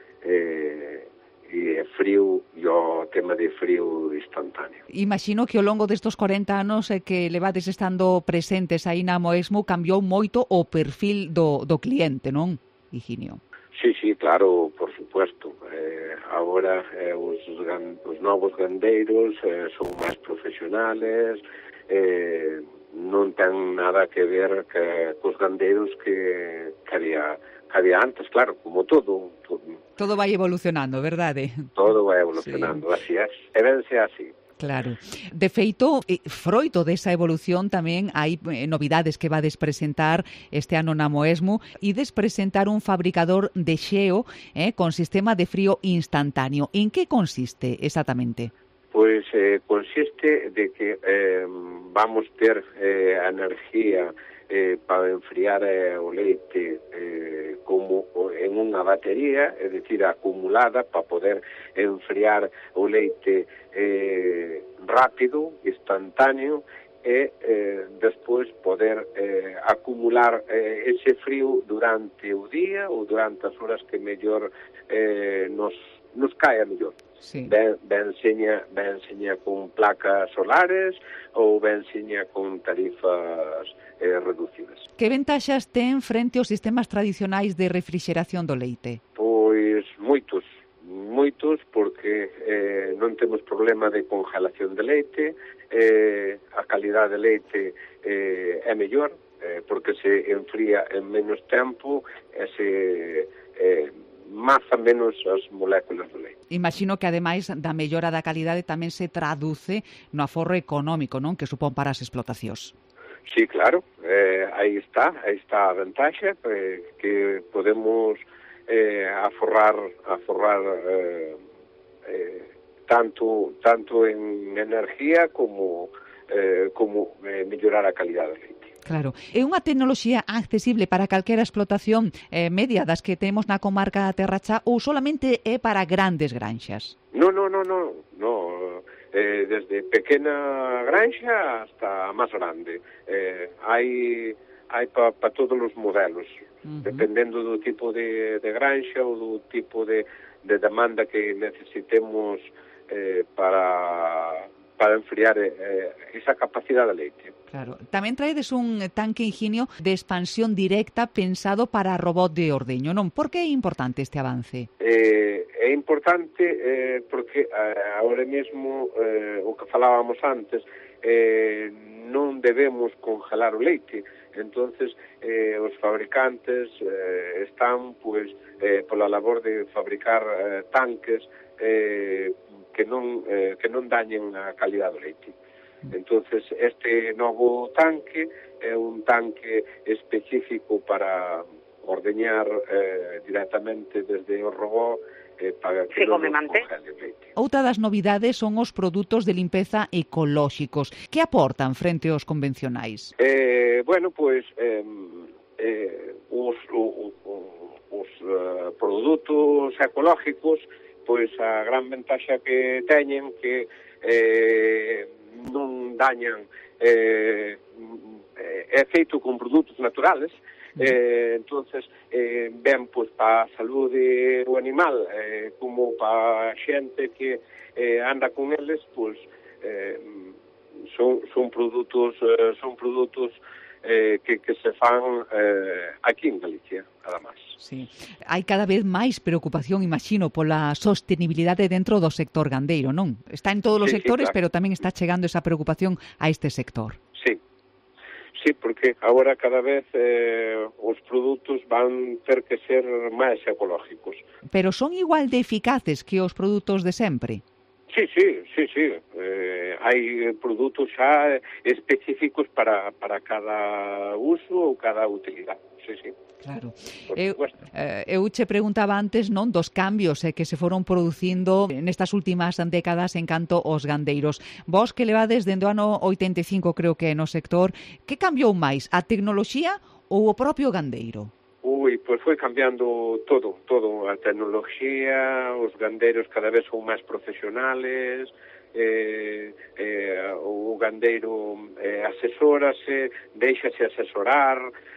e frío, e o tema de frío instantáneo. Imagino que ao longo destos 40 anos que levades estando presentes aí na Moexmu cambiou moito o perfil do cliente, non, Higinio? Sí, claro, por supuesto. agora os novos gandeiros son máis profesionales, non ten nada que ver cos gandeiros que había antes, claro, como todo. Todo vai evolucionando, verdade? Todo vai evolucionando, sí. Así é. E vense así. Claro. De feito, froito desa evolución tamén hai novidades que vades presentar este ano na Moesmo. Ides presentar un fabricador de xeo con sistema de frío instantáneo. En que consiste exactamente? Pois consiste de que vamos ter a enerxía para enfriar o leite como en unha batería, é dicir, acumulada para poder enfriar o leite rápido, instantáneo, e despois poder acumular ese frío durante o día ou durante as horas que mellor nos cae mellor. Sí. Ben seña con placas solares ou ben seña con tarifas reducidas. Que ventaxas ten frente aos sistemas tradicionais de refrixeración do leite? Pois moitos, porque non temos problema de congelación de leite, a calidade de leite é mellor, porque se enfría en menos tempo e se maza menos as moléculas do leite. Imagino que, ademais da mellora da calidade, tamén se traduce no aforro económico, non? Que supón para as explotacións. Sí, claro, aí está a ventaxa, que podemos aforrar tanto en energía como mellorar a calidade do leite. Claro. É unha tecnoloxía accesible para calquera explotación media das que temos na comarca da Terra Chá ou solamente é para grandes granxas? No. Desde pequena granxa hasta a máis grande. Hai para todos os modelos, dependendo do tipo de granxa ou do tipo de demanda que necesitemos para enfriar esa capacidade de leite. Claro. Tamén traedes un tanque ingenio de expansión directa pensado para robot de ordeño, non? Por que é importante este avance? É importante porque agora mesmo o que falábamos antes, non debemos congelar o leite. Entonces os fabricantes están pola labor de fabricar tanques que non dañen a calidade do leite. Entonces este novo tanque é un tanque específico para ordeñar directamente desde o robot para que non congele o leite. Outra das novidades son os produtos de limpeza ecolóxicos. Que aportan frente aos convencionais? Os produtos ecológicos, pois a gran ventaxa que teñen que non dañan, é feito con produtos naturales, entonces ben para a saúde do animal como para a xente que anda con eles, pois son produtos que se fan aquí en Galicia, nada máis. Sí. Hai cada vez máis preocupación, imagino, pola sostenibilidade dentro do sector gandeiro, non? Está en todos os sectores, claro. Pero tamén está chegando esa preocupación a este sector. Sí, porque agora cada vez os produtos van ter que ser máis ecológicos. Pero son igual de eficaces que os produtos de sempre? Sí. Hai produtos xa específicos para cada uso ou cada utilidade. Sí. Claro. Eu che preguntaba antes, non, dos cambios que se foron producindo nestas últimas décadas en canto aos gandeiros. Vos que levades dende o ano 85, creo que no sector, que cambiou máis, a tecnoloxía ou o propio gandeiro? Pois foi cambiando todo, a tecnoloxía, os gandeiros cada vez son máis profesionales, o gandeiro asesórase, déixase asesorar,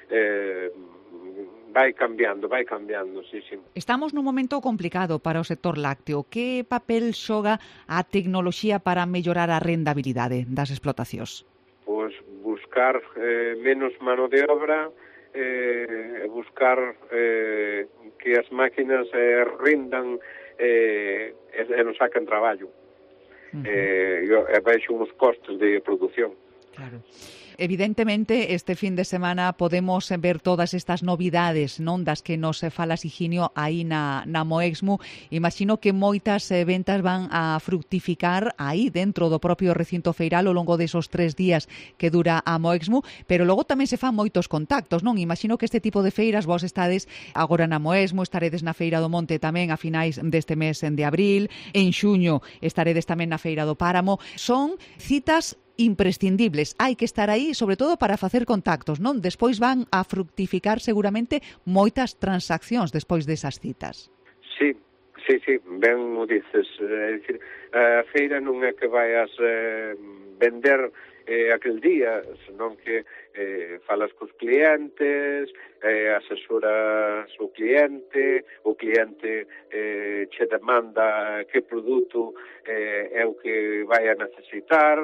vai cambiando, sí. Estamos nun momento complicado para o sector lácteo. Que papel xoga a tecnoloxía para mellorar a rendabilidade das explotacións? Pois buscar menos mano de obra, buscar que as máquinas rindan non sacan traballo. Eu vexo uns costes de produción. Claro. Evidentemente, este fin de semana podemos ver todas estas novidades, non, das que nos falas, Higinio, aí na Moexmu. Imagino que moitas ventas van a fructificar aí dentro do propio recinto feiral ao longo desos 3 días que dura a Moexmu, pero logo tamén se fan moitos contactos, non? Imagino que este tipo de feiras vos estades agora na Moexmu, estaredes na Feira do Monte tamén a finais deste mes de abril, en xuño estaredes tamén na Feira do Páramo. Son citas imprescindibles, hai que estar aí sobre todo para facer contactos, non? Despois van a fructificar seguramente moitas transaccións despois desas citas. Sí, ben o dices, é dicir, a feira non é que vayas vender aquel día, senón que falas cos clientes, asesoras o cliente che demanda que produto é o que vai a necesitar.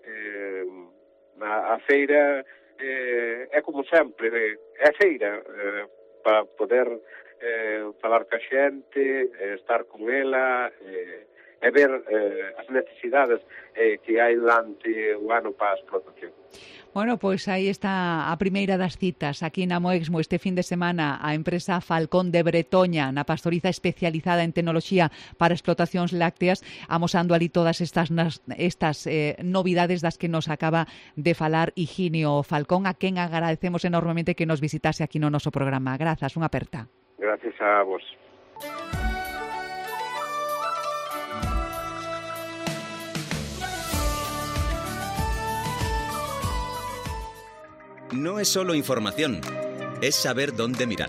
A feira é como sempre, é feira para poder falar ca xente, estar con ela e ver as necesidades que hai durante o ano para a explotación. Bueno, pois aí está a primeira das citas aquí na Moexmu este fin de semana, a empresa Falcón de Bretoña, na pastoriza especializada en tecnoloxía para explotacións lácteas, amosando ali todas estas novidades das que nos acaba de falar Higinio Falcón, a quen agradecemos enormemente que nos visitase aquí no noso programa. Grazas, unha aperta. Gracias a vos. No es solo información, es saber dónde mirar.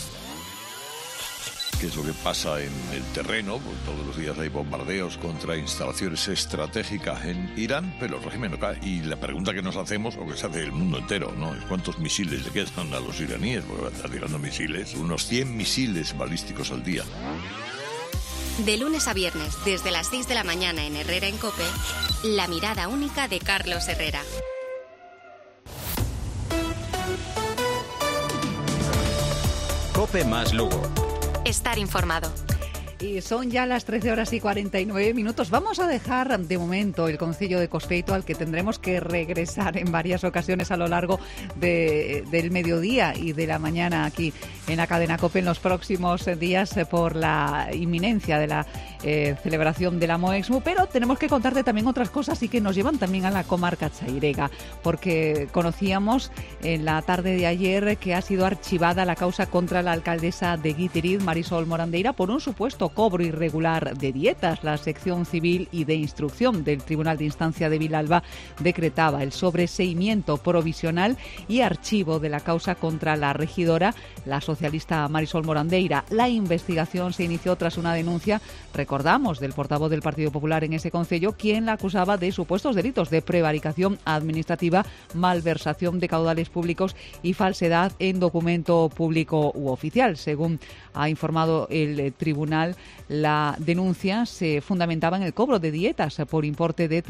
¿Qué es lo que pasa en el terreno? Pues todos los días hay bombardeos contra instalaciones estratégicas en Irán, pero el régimen no cae. Y la pregunta que nos hacemos, o que se hace el mundo entero, ¿no?, es ¿cuántos misiles le quedan a los iraníes? Porque van a estar tirando misiles, unos 100 misiles balísticos al día. De lunes a viernes, desde las 6 de la mañana en Herrera en COPE, la mirada única de Carlos Herrera. COPE más Lugo. Estar informado. Y son ya las 13:49. Vamos a dejar de momento el concello de Cospeito, al que tendremos que regresar en varias ocasiones a lo largo del mediodía y de la mañana aquí en la cadena COPE en los próximos días por la inminencia de la celebración de la Moexmu, pero tenemos que contarte también otras cosas y que nos llevan también a la comarca chairega, porque conocíamos en la tarde de ayer que ha sido archivada la causa contra la alcaldesa de Guitiriz, Marisol Morandeira, por un supuesto cobro irregular de dietas. La sección civil y de instrucción del Tribunal de Instancia de Vilalba decretaba el sobreseimiento provisional y archivo de la causa contra la regidora, la socialista Marisol Morandeira. La investigación se inició tras una denuncia, recordamos, del portavoz del Partido Popular en ese concello, quien la acusaba de supuestos delitos de prevaricación administrativa, malversación de caudales públicos y falsedad en documento público u oficial. Según ha informado el tribunal, la denuncia se fundamentaba en el cobro de dietas por importe de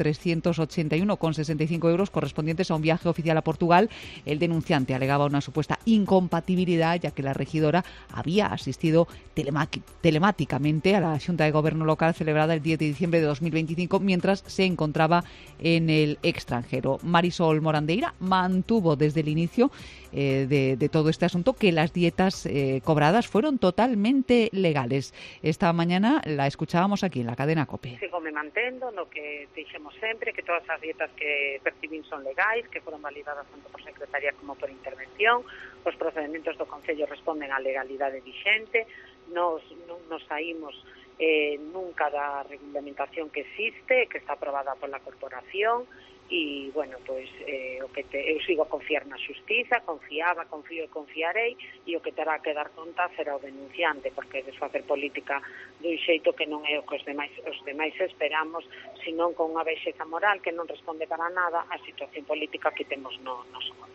381,65 euros correspondientes a un viaje oficial a Portugal. El denunciante alegaba una supuesta incompatibilidad, ya que la regidora había asistido telemáticamente a la Xunta de Gobierno local celebrada el 10 de diciembre de 2025 mientras se encontraba en el extranjero. Marisol Morandeira mantuvo desde el inicio de todo este asunto que las dietas cobradas fueron totalmente legales. Esta mañana la escuchábamos aquí en la cadena COPE. Sigo me mantendo no que dixemos sempre, que todas as dietas que percibín son legais, que foron validadas tanto por secretaría como por intervención. Os procedimentos do Concello responden á legalidade vixente. Non nos saímos nunca da regulamentación que existe, que está aprobada pola corporación. E, bueno, pois eu sigo a confiar na xustiza, confío e confiarei, e o que terá que dar conta será o denunciante, porque desfacer política dun xeito que non é o que os demais esperamos, senón con unha baixeza moral que non responde para nada á situación política que temos no noso concello.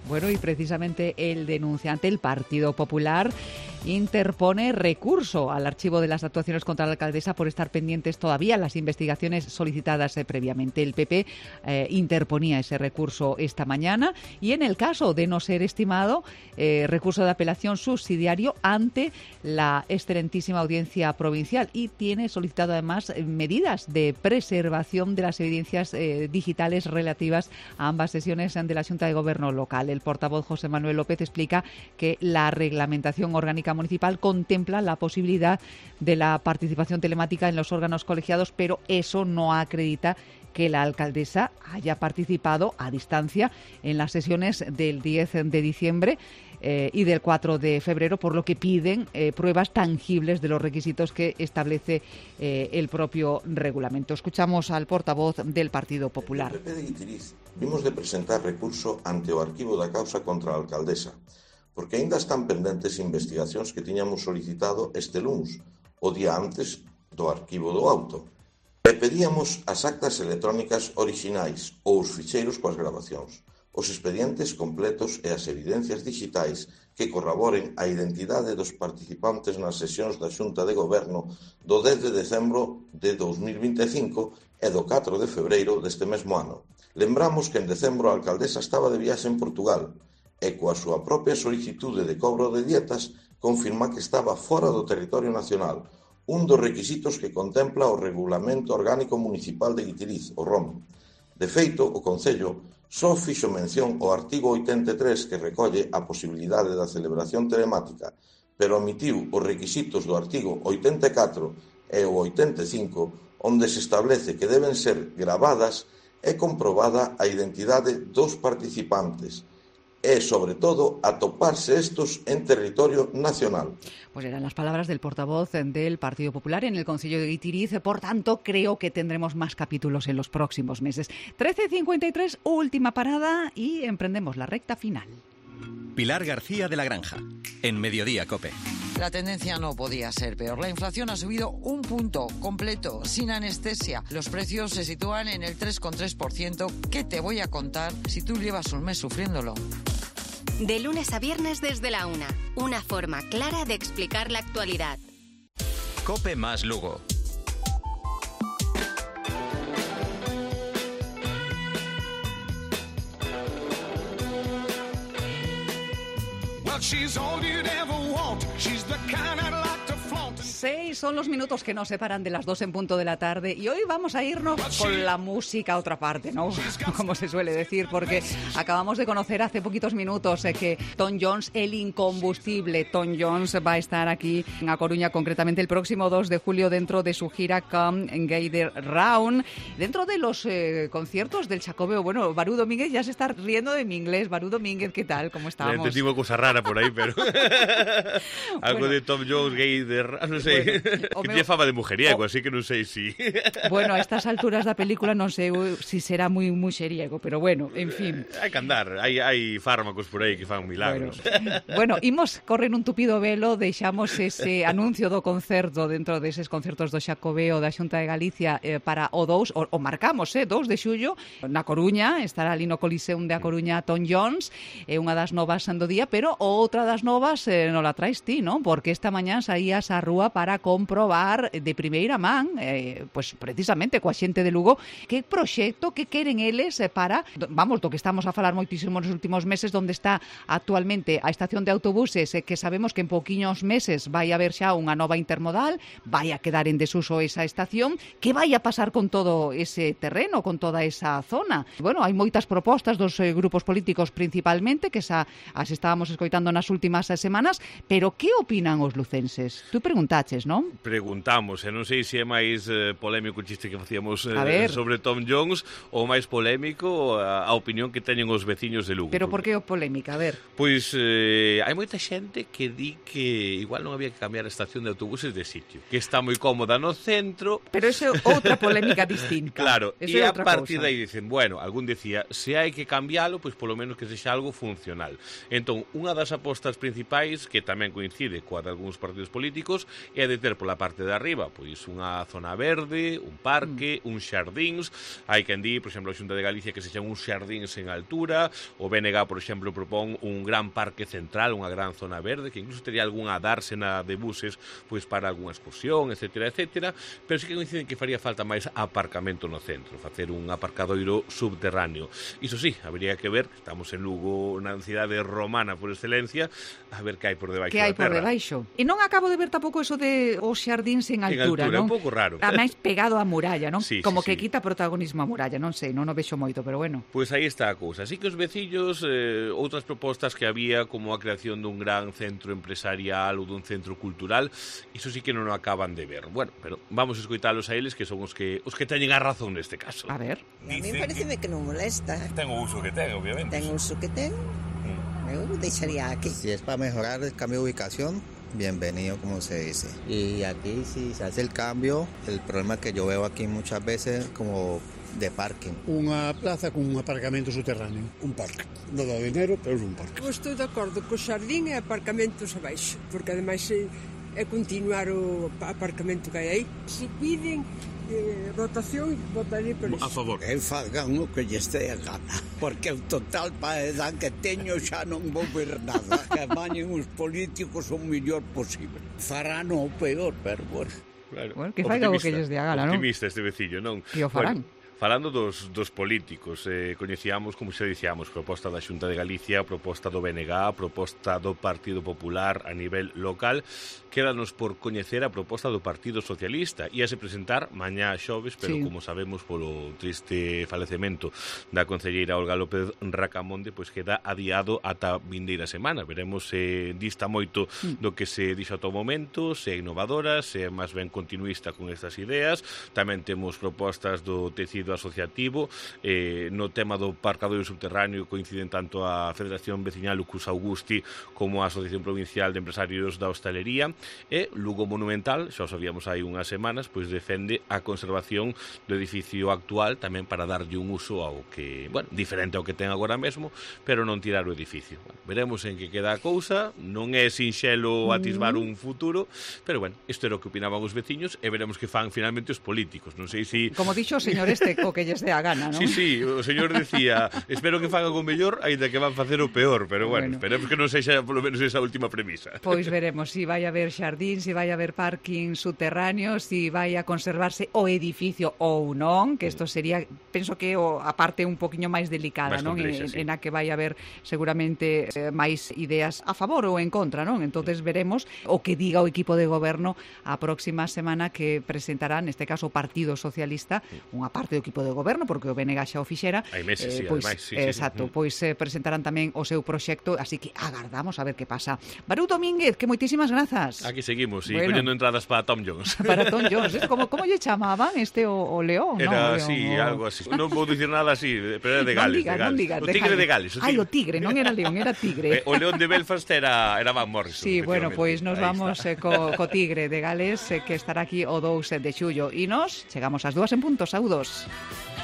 Bueno, y precisamente el denunciante, el Partido Popular, interpone recurso al archivo de las actuaciones contra la alcaldesa por estar pendientes todavía las investigaciones solicitadas previamente. El PP interponía ese recurso esta mañana y en el caso de no ser estimado, recurso de apelación subsidiario ante la excelentísima Audiencia Provincial, y tiene solicitado además medidas de preservación de las evidencias digitales relativas a ambas sesiones de la Xunta de Gobierno local. El portavoz José Manuel López explica que la reglamentación orgánica municipal contempla la posibilidad de la participación telemática en los órganos colegiados, pero eso no acredita que la alcaldesa haya participado a distancia en las sesiones del 10 de diciembre y del 4 de febrero, por lo que piden pruebas tangibles de los requisitos que establece el propio reglamento. Escuchamos al portavoz del Partido Popular. O PP de Guitiriz vimos de presentar recurso ante o arquivo da causa contra a alcaldesa, porque aínda están pendentes investigacións que tiñamos solicitado este luns, o día antes do arquivo do auto. E pedíamos as actas electrónicas orixinais ou os ficheiros coas grabacións, os expedientes completos e as evidencias digitais que corroboren a identidade dos participantes nas sesións da Xunta de Goberno do 10 de decembro de 2025 e do 4 de febreiro deste mesmo ano. Lembramos que en decembro a alcaldesa estaba de viaxe en Portugal e coa súa propia solicitude de cobro de dietas confirma que estaba fora do territorio nacional, un dos requisitos que contempla o Regulamento Orgánico Municipal de Guitiriz, o ROM. De feito, o Concello só fixo mención ao artigo 83 que recolle a posibilidade da celebración telemática, pero omitiu os requisitos do artigo 84 e o 85, onde se establece que deben ser gravadas e comprobada a identidade dos participantes e, sobre todo, atoparse estos en territorio nacional. Pues eran las palabras del portavoz del Partido Popular en el Concello de Guitiriz. Por tanto, creo que tendremos más capítulos en los próximos meses. 13:53, última parada y emprendemos la recta final. Pilar García de la Granja, en Mediodía COPE. La tendencia no podía ser peor. La inflación ha subido un punto completo, sin anestesia. Los precios se sitúan en el 3,3%. ¿Qué te voy a contar si tú llevas un mes sufriéndolo? De lunes a viernes desde la 1. Una forma clara de explicar la actualidad. COPE más Lugo. She's all you'd ever want. She's the kind I'd like to flaunt. 6 son los minutos que nos separan de las 2 en punto de la tarde y hoy vamos a irnos con la música a otra parte, ¿no? Como se suele decir, porque acabamos de conocer hace poquitos minutos que Tom Jones, el incombustible Tom Jones, va a estar aquí en A Coruña, concretamente el próximo 2 de julio dentro de su gira Come Gather Round, dentro de los conciertos del Xacobeo. Bueno, Barú Domínguez ya se está riendo de mi inglés. Barú Domínguez, ¿qué tal? ¿Cómo estamos? Entendí una cosa rara por ahí, pero algo bueno, de Tom Jones, Gather, no sei, bueno, que tiene fama de mujeriego, así que non sei si... Bueno, a estas alturas da película non sei si será moi mujeriego, pero bueno, en fin. Hai que andar, hai fármacos por aí que fan milagros. Bueno, imos correr un tupido velo, deixamos ese anuncio do concerto dentro deses concertos do Xacobeo da Xunta de Galicia para o 2, o marcamos, 2 de xullo, na Coruña, estará ali no Coliseum de A Coruña Tom Jones, é unha das novas do día, pero outra das novas non la traes ti, non? Porque esta mañá saías á rúa para comprobar de primeira man, pues precisamente coa xente de Lugo, que proxecto que queren eles para, vamos, do que estamos a falar moitísimo nos últimos meses, onde está actualmente a estación de autobuses, que sabemos que en pouquiños meses vai haber xa unha nova intermodal, vai a quedar en desuso esa estación, que vai a pasar con todo ese terreno, con toda esa zona. Bueno, hai moitas propostas dos grupos políticos principalmente, que as estábamos escoitando nas últimas semanas, pero que opinan os lucenses? Tú preguntaches, non? Preguntamos, e non sei se é máis polémico o chiste que facíamos sobre Tom Jones ou máis polémico a opinión que teñen os veciños de Lugo. Pero por que o polémica? A ver. Pois hai moita xente que di que igual non había que cambiar a estación de autobuses de sitio, que está moi cómoda no centro. Pero eso é outra polémica distinta. Claro, e a partir de aí dicen, bueno, algún decía, se hai que cambialo, pois polo menos que sexa algo funcional. Entón, unha das apostas principais, que tamén coincide coa de algúns partidos políticos, e a de ter pola parte de arriba pois unha zona verde, un parque, uns xardíns. Hai quen di, por exemplo, a Xunta de Galicia que se chama uns xardíns en altura, o BNG, por exemplo, propón un gran parque central, unha gran zona verde, que incluso tería algunha dársena de buses pois para algunha excursión, etcétera, etcétera, pero sí que coinciden que faría falta máis aparcamento no centro, facer un aparcadoiro subterráneo. Iso sí, habería que ver, estamos en Lugo, na cidade romana por excelencia, a ver que hai por debaixo da terra. Que hai por debaixo? E non acabo de ver tampouco eso de os xardíns en altura, non? É un pouco raro. Ademais pegado á muralla, non? Sí, como sí, que quita protagonismo a muralla, non sei, non o vexo moito, pero bueno. Pois aí está a cousa. Así que os veciños, outras propostas que había, como a creación dun gran centro empresarial ou dun centro cultural, iso sí que non o acaban de ver. Bueno, pero vamos a escoitalos a eles, que son os que teñen a razón neste caso. A ver. A mí pareceme que non molesta. Ten o uso que ten, obviamente. Ten o uso que ten. Eu deixaría aquí. Si es para mejorar el cambio de ubicación, bienvenido, como se dice. Y aquí si se hace el cambio, el problema que yo veo aquí muchas veces como de parking. Unha plaza con un aparcamento subterráneo. Un parque. Non dá dinero, pero é un parque. Eu estou de acordo co xardín e aparcamentos abaixo, porque ademais é continuar o aparcamento que hai aí. Se piden votación, votaré por iso. A favor. Que fagan o que lle este a gana, porque o total para a edad que teño xa non vou ver nada. Que mañen os políticos o mellor posible. Farán o peor, pero bueno. Claro. Bueno, que faiga o que lles dé a gana, non? Optimista este veciño, non? Que o farán. Bueno, falando dos políticos, coñecíamos, como xa dicíamos, proposta da Xunta de Galicia, proposta do BNG, proposta do Partido Popular a nivel local. Quédanos por coñecer a proposta do Partido Socialista. Íase presentar mañá xoves, pero como sabemos polo triste falecemento da concelleira Olga López Racamonde, pois queda adiado ata vindeira semana. Veremos se dista moito do que se dixo ata o momento, se é innovadora, se é máis ben continuista con estas ideas. Tamén temos propostas do tecido asociativo, no tema do aparcadoiro subterráneo coinciden tanto a Federación Veciñal Lucus Augusti como a Asociación Provincial de Empresarios da Hostalería, e Lugo Monumental, xa o sabíamos hai unhas semanas, pois defende a conservación do edificio actual tamén para darlle un uso ao que, bueno, diferente ao que ten agora mesmo, pero non tirar o edificio. Bueno, veremos en que queda a cousa, non é sinxelo atisbar un futuro, pero bueno, isto era o que opinaban os veciños e veremos que fan finalmente os políticos. Non sei se... Como dixo o señor o que lles dé a gana, non? Sí, o señor decía, espero que fagan o mellor, aínda que van facer o peor, pero bueno, esperemos que non sexa polo menos esa última premisa. Pois veremos se vai haber xardín, se vai haber parking subterráneo, se vai a conservarse o edificio ou non, que isto sería, penso que a parte un poquinho máis delicada, non? En a que vai haber seguramente máis ideas a favor ou en contra, non? Entonces veremos o que diga o equipo de goberno a próxima semana, que presentará, neste caso, o Partido Socialista, unha parte do equipo de goberno, porque o BNG xa o fixera. Hai meses, pois, ademais. Exacto, pois presentarán tamén o seu proxecto, así que agardamos a ver que pasa. Barú Domínguez, que moitísimas grazas. Aquí seguimos, collendo entradas para Tom Jones. Para Tom Jones, como lle chamaban o León? Era así, algo así. Non vou dicir nada así, pero era de Gales. O tigre de Gales. Ai, o tigre, non era León, era tigre. O León de Belfast era Van Morrison. Sí, bueno, pois nos vamos co tigre de Gales, que estará aquí o 2 de xullo. E nos chegamos ás 2 en punto. Saúdos.